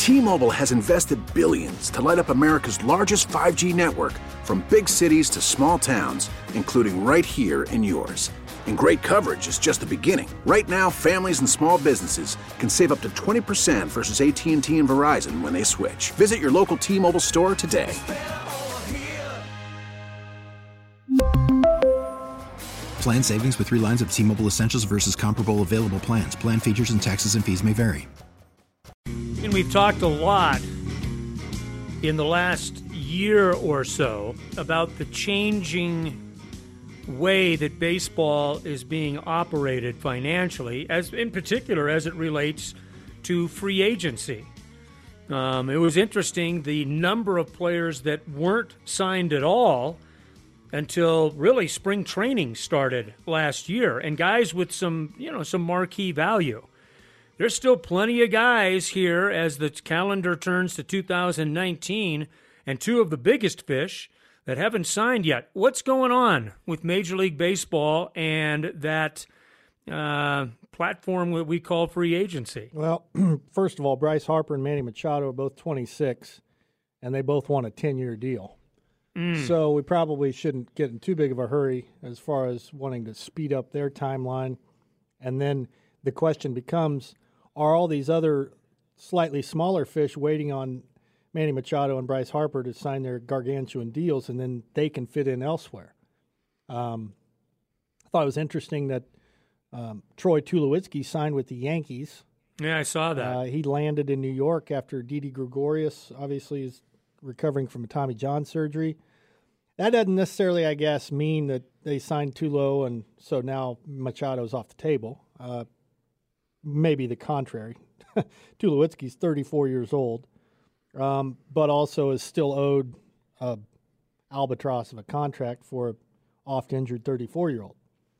T-Mobile has invested billions to light up America's largest 5G network, from big cities to small towns, including right here in yours. And great coverage is just the beginning. Right now, families and small businesses can save up to 20% versus AT&T and Verizon when they switch. Visit your local T-Mobile store today. Plan savings with 3 lines of T-Mobile Essentials versus comparable available plans. Plan features and taxes and fees may vary. And we've talked a lot in the last year or so about the changing way that baseball is being operated financially, as in particular as it relates to free agency. It was interesting, the number of players that weren't signed at all until really spring training started last year, and guys with some marquee value. There's still plenty of guys here as the calendar turns to 2019, and 2 of the biggest fish that haven't signed yet. What's going on with Major League Baseball and that platform that we call free agency? Well, first of all, Bryce Harper and Manny Machado are both 26, and they both want a 10-year deal. So we probably shouldn't get in too big of a hurry as far as wanting to speed up their timeline. And then the question becomes, are all these other slightly smaller fish waiting on Manny Machado and Bryce Harper to sign their gargantuan deals, and then they can fit in elsewhere? I thought it was interesting that Troy Tulowitzki signed with the Yankees. Yeah, I saw that. He landed in New York after Didi Gregorius obviously is recovering from a Tommy John surgery. That doesn't necessarily, I guess, mean that they signed Tulo and so now Machado's off the table. Maybe the contrary. Tulowitzki's 34 years old, but also is still owed a albatross of a contract for an oft-injured 34-year-old.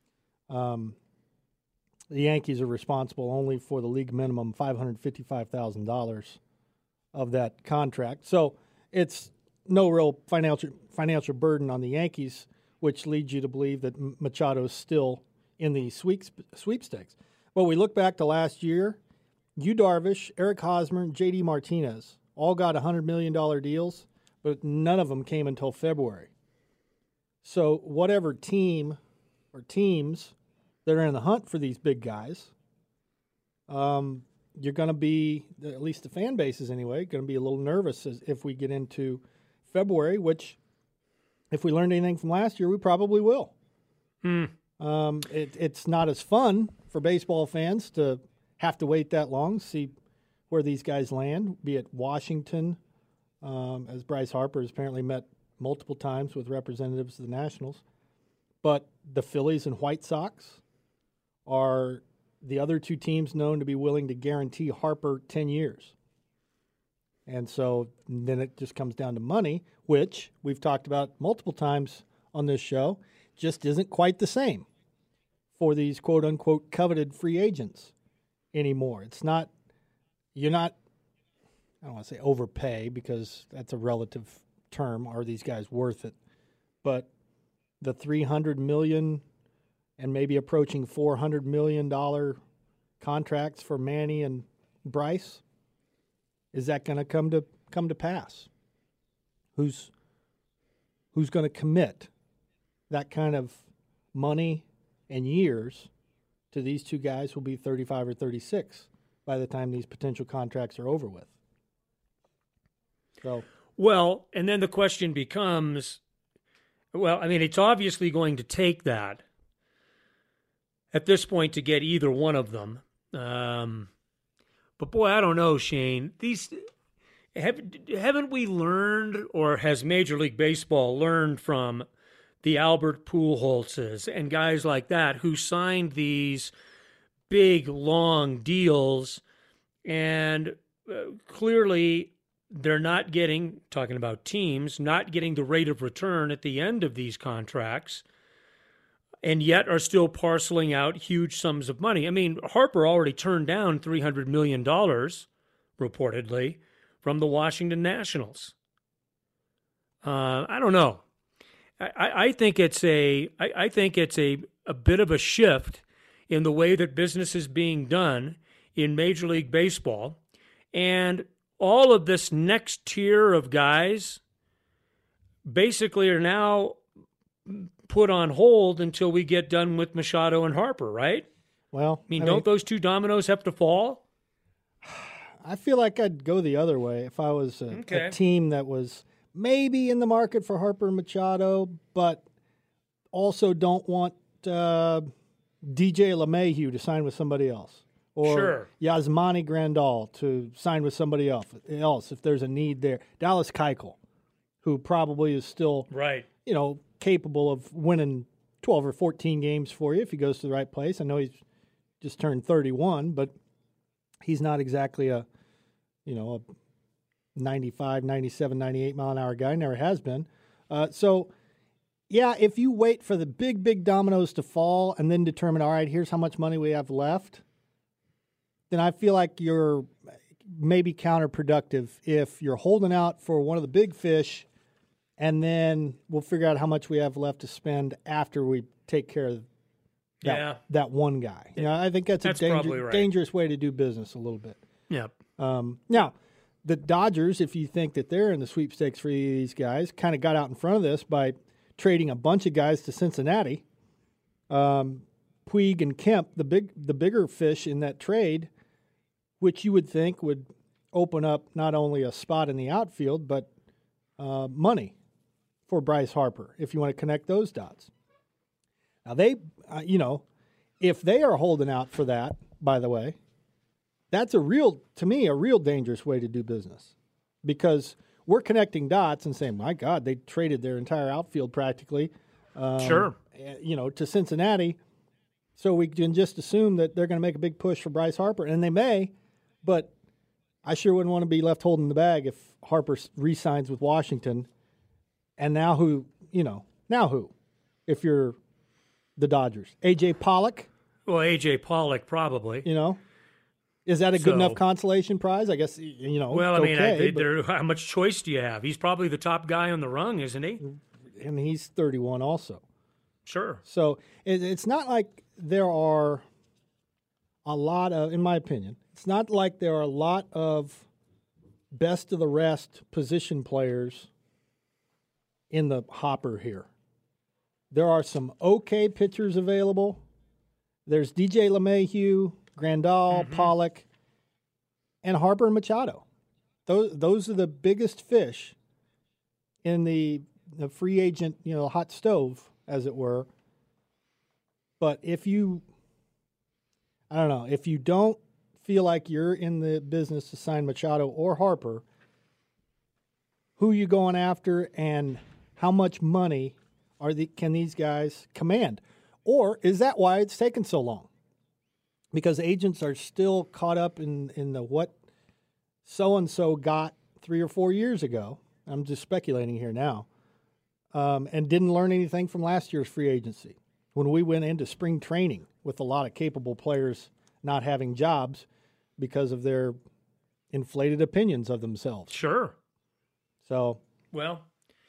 The Yankees are responsible only for the league minimum $555,000 of that contract. So it's no real financial burden on the Yankees, which leads you to believe that Machado is still in the sweepstakes. But we look back to last year, Yu Darvish, Eric Hosmer, and J.D. Martinez all got $100 million deals, but none of them came until February. So whatever team or teams that are in the hunt for these big guys, you're going to be, at least the fan bases anyway, going to be a little nervous if we get into February, which, if we learned anything from last year, we probably will. It's not as fun for baseball fans to have to wait that long, see where these guys land, be it Washington, as Bryce Harper has apparently met multiple times with representatives of the Nationals. But the Phillies and White Sox are the other 2 teams known to be willing to guarantee Harper 10 years. And so then it just comes down to money, which we've talked about multiple times on this show, just isn't quite the same for these quote-unquote coveted free agents anymore. It's not, you're not, I don't want to say overpay because that's a relative term. Are these guys worth it? But the $300 million and maybe approaching $400 million contracts for Manny and Bryce, is that going to come to pass? Who's going to commit that kind of money and years to these 2 guys who will be 35 or 36 by the time these potential contracts are over with? So, well, and then the question becomes, well, I mean, it's obviously going to take that at this point to get either one of them. But boy, I don't know, Shane. Haven't we learned, or has Major League Baseball learned from the Albert Pujols and guys like that who signed these big, long deals, and clearly they're not getting, talking about teams, not getting the rate of return at the end of these contracts, and yet are still parceling out huge sums of money. I mean, Harper already turned down $300 million, reportedly, from the Washington Nationals. I don't know. I think it's a bit of a shift in the way that business is being done in Major League Baseball. And all of this next tier of guys basically are now put on hold until we get done with Machado and Harper, right? Well, I mean, don't those two dominoes have to fall? I feel like I'd go the other way if I was a team that was maybe in the market for Harper and Machado, but also don't want DJ LeMahieu to sign with somebody else. Or Yasmani Grandal to sign with somebody else if there's a need there. Dallas Keuchel, who probably is still capable of winning 12 or 14 games for you if he goes to the right place. I know he's just turned 31, but he's not exactly a 95, 97, 98 mile an hour guy. Never has been. If you wait for the big dominoes to fall and then determine, all right, here's how much money we have left, then I feel like you're maybe counterproductive if you're holding out for one of the big fish and then we'll figure out how much we have left to spend after we take care of that one guy. I think that's a dangerous way to do business a little bit. Yep. Now, the Dodgers, if you think that they're in the sweepstakes for these guys, kind of got out in front of this by trading a bunch of guys to Cincinnati. Puig and Kemp, the bigger fish in that trade, which you would think would open up not only a spot in the outfield, but money for Bryce Harper, if you want to connect those dots. Now, they, if they are holding out for that, by the way, that's to me, a real dangerous way to do business, because we're connecting dots and saying, my God, they traded their entire outfield practically to Cincinnati. So we can just assume that they're going to make a big push for Bryce Harper, and they may, but I sure wouldn't want to be left holding the bag if Harper re-signs with Washington. And now who? If you're the Dodgers, A.J. Pollock? Well, A.J. Pollock probably. Is that a good enough consolation prize? I guess, Well, I mean, how much choice do you have? He's probably the top guy on the rung, isn't he? And he's 31 also. Sure. So it's not like there are a lot of, in my opinion, it's not like there are a lot of best of the rest position players in the hopper here. There are some okay pitchers available. There's DJ LeMahieu, Grandal, Pollock, and Harper and Machado. Those are the biggest fish in the free agent, hot stove, as it were. But if you don't feel like you're in the business to sign Machado or Harper, who are you going after and how much money can these guys command? Or is that why it's taken so long? Because agents are still caught up in the what so-and-so got 3 or 4 years ago. I'm just speculating here now. And didn't learn anything from last year's free agency when we went into spring training with a lot of capable players not having jobs because of their inflated opinions of themselves. Sure. So, well,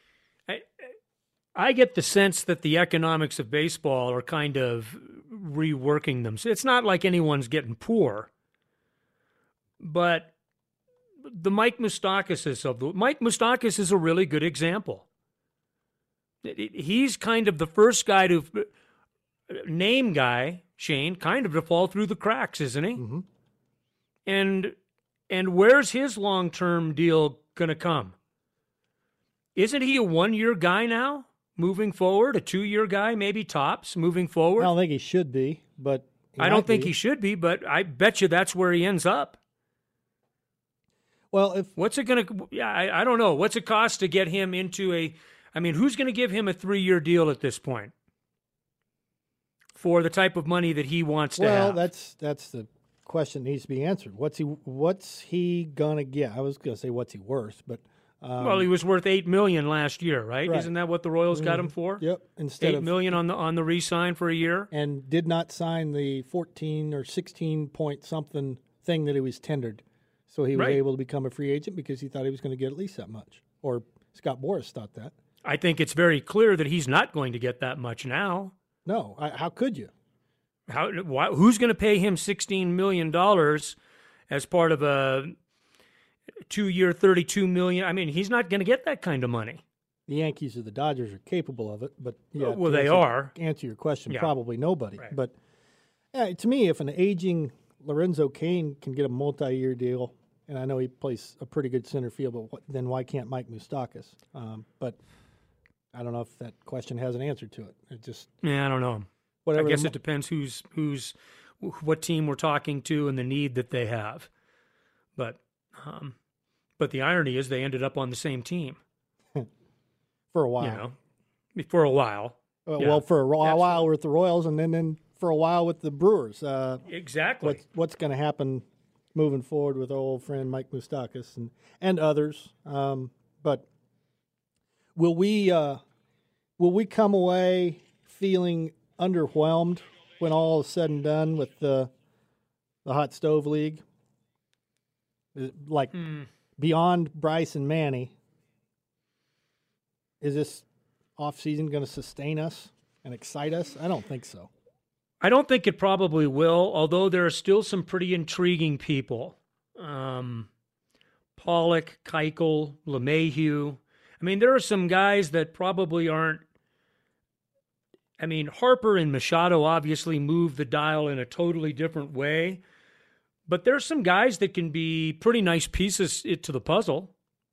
I get the sense that the economics of baseball are kind of reworking them. So it's not like anyone's getting poor, but the Mike Moustakas is a really good example. He's kind of the first guy to name guy, Shane, kind of to fall through the cracks, isn't he? Mm-hmm. And where's his long-term deal going to come? Isn't he a 1-year guy now, moving forward? A 2-year guy, maybe tops, moving forward? I don't think he should be, but I don't think he should be, but I bet you that's where he ends up. Well, what's it going to? Yeah, I don't know. What's it cost to get him into a? I mean, who's going to give him a 3-year deal at this point for the type of money that he wants to have? Well, that's the question that needs to be answered. What's he gonna get? I was gonna say what's he worth, but well, he was worth $8 million last year, right? Isn't that what the Royals got him for? Yep. Instead $8 million on the re-sign for a year, and did not sign the 14 or 16 point something thing that he was tendered. So he was able to become a free agent because he thought he was going to get at least that much. Or Scott Boras thought that. I think it's very clear that he's not going to get that much now. No. How could you? Who's going to pay him $16 million as part of 2-year, $32 million. I mean, he's not going to get that kind of money. The Yankees or the Dodgers are capable of it, but yeah, well, they are. Answer your question, Yeah. probably nobody. Right. But to me, if an aging Lorenzo Cain can get a multi-year deal, and I know he plays a pretty good center field, but then why can't Mike Moustakas? But I don't know if that question has an answer to it. It just Yeah, I don't know. whatever. I guess it depends what team we're talking to and the need that they have. But the irony is they ended up on the same team. for a while. You know, for a while. Yeah, well, for a while with the Royals, and then for a while with the Brewers. Exactly. What's going to happen moving forward with our old friend Mike Moustakas and others? But will we come away feeling underwhelmed when all is said and done with the Hot Stove League? Like beyond Bryce and Manny, is this offseason going to sustain us and excite us? I don't think so. I don't think it probably will, although there are still some pretty intriguing people. Pollock, Keuchel, LeMahieu. I mean, there are some guys that probably aren't. I mean, Harper and Machado obviously move the dial in a totally different way, but there's some guys that can be pretty nice pieces to the puzzle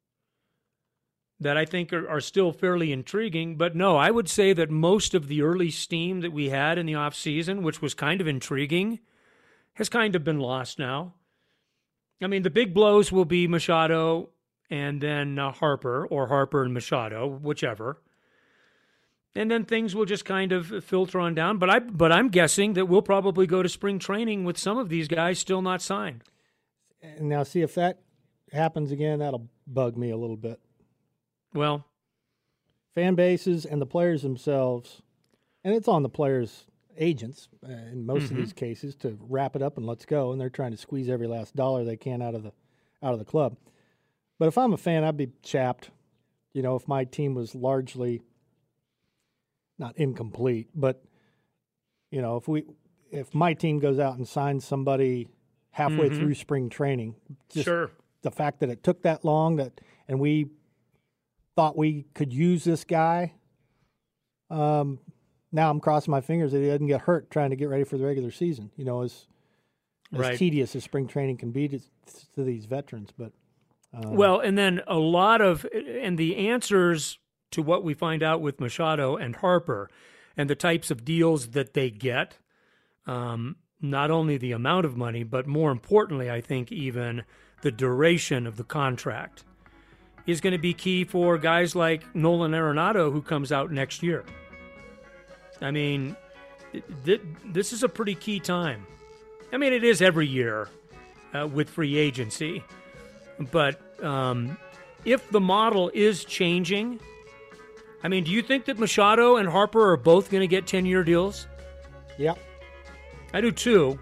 that I think are still fairly intriguing. But no, I would say that most of the early steam that we had in the offseason, which was kind of intriguing, has kind of been lost now. I mean, the big blows will be Machado and then Harper, or Harper and Machado, whichever. And then things will just kind of filter on down. But I'm guessing that we'll probably go to spring training with some of these guys still not signed. And now, see, if that happens again, that'll bug me a little bit. Well, fan bases and the players themselves, and it's on the players' agents in most of these cases to wrap it up and let's go. And they're trying to squeeze every last dollar they can out of the club. But if I'm a fan, I'd be chapped. You know, if my team was largely not incomplete, but you know, if my team goes out and signs somebody halfway through spring training, just sure. The fact that it took that long and we thought we could use this guy. Now I'm crossing my fingers that he doesn't get hurt trying to get ready for the regular season. You know, as Right. tedious as spring training can be to these veterans. But well, and then the answers to what we find out with Machado and Harper and the types of deals that they get, not only the amount of money, but more importantly, I think even the duration of the contract is going to be key for guys like Nolan Arenado, who comes out next year. I mean, this is a pretty key time. I mean, it is every year with free agency. But if the model is changing, I mean, do you think that Machado and Harper are both going to get 10-year deals? yeah, I do too.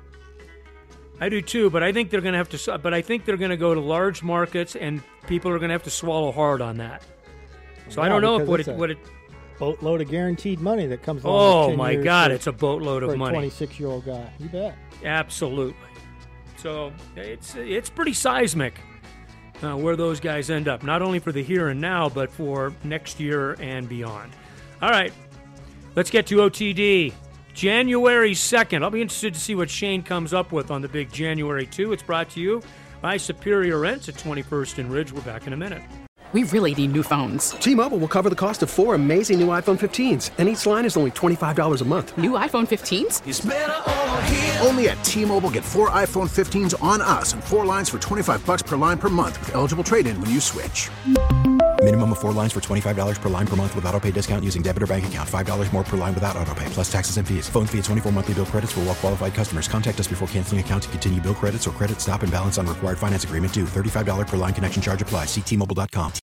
But I think they're going to have to. But I think they're going to go to large markets, and people are going to have to swallow hard on that. So I don't know what it. Boatload of guaranteed money that comes along. Oh with 10 my years God! for, It's a boatload for of money. a 26-year-old guy. You bet. Absolutely. So it's pretty seismic where those guys end up, not only for the here and now, but for next year and beyond. All right, let's get to OTD. January 2nd. I'll be interested to see what Shane comes up with on the big January 2. It's brought to you by Superior Rents at 21st and Ridge. We're back in a minute. We really need new phones. T-Mobile will cover the cost of 4 amazing new iPhone 15s, and each line is only $25 a month. New iPhone 15s? It's better over here. Only at T-Mobile, get 4 iPhone 15s on us and 4 lines for $25 per line per month with eligible trade-in when you switch. Minimum of 4 lines for $25 per line per month with autopay discount using debit or bank account. $5 more per line without autopay, plus taxes and fees. Phone fee at 24 monthly bill credits for well-qualified customers. Contact us before canceling account to continue bill credits or credit stop and balance on required finance agreement due. $35 per line connection charge applies. See T-Mobile.com.